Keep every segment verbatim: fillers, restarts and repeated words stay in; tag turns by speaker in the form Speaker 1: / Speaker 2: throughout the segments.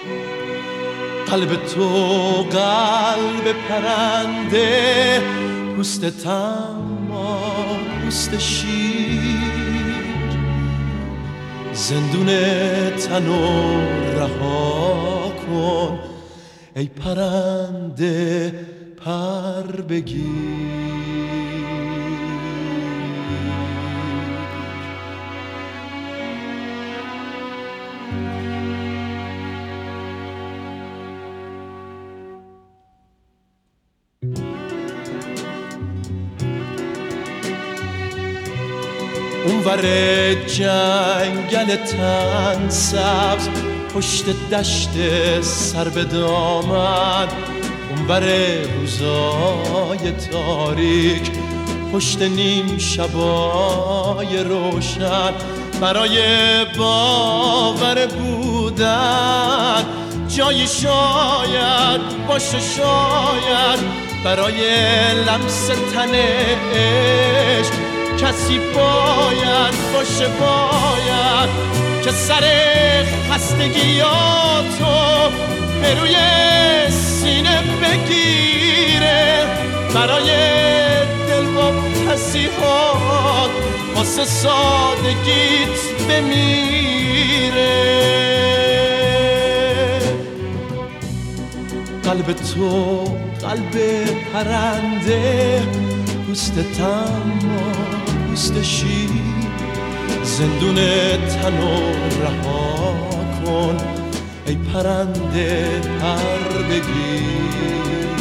Speaker 1: قلب تو قلب پرنده، پوست طماع پوست شیر، زندون تنو رها کن ای پرنده پر بگیر. اونور جنگل تن سبز، پشت دشت سر به دامن، اونور روزای تاریک، پشت نیم شبای روشن، برای باور بودن جایی شاید باشه، شاید برای لمس تن عشق کسی باید باشه، باید که سر خستگیاتو به روی سینه بگیره، برای دلواپسی‌هات واسه سادگیت بمیره. قلب تو قلب پرنده، پوست طماع پوست شیر، زندون تنو رها کن ای پرنده پر بگیر.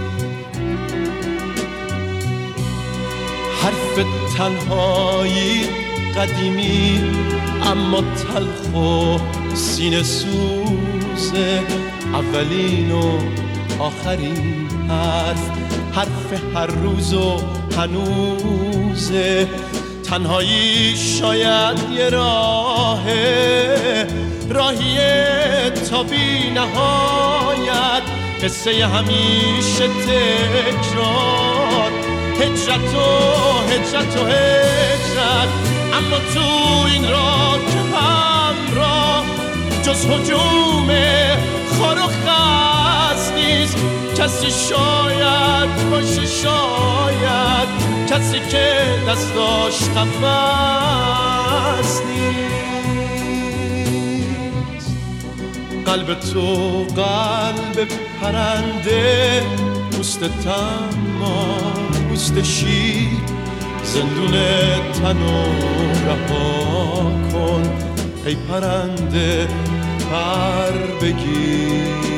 Speaker 1: حرف تنهایی قدیمی اما تلخ و سینه سوزه، اولین و آخرین حرف، حرف هر روز و هنوزه. تنهایی شاید یه راهه، راهیه تا بی نهایت، قصه همیشه تکرار، هجرت و هجرت و هجرت. اما تو این راه که همراه جز هجوم خار و خس نیست، کسی شاید باشه، شاید کسی که دستاش قفس نیست. قلب تو قلب پرنده، پوست طماع پوست شیر، زندون تنو رها کن ای پرنده پر بگیر.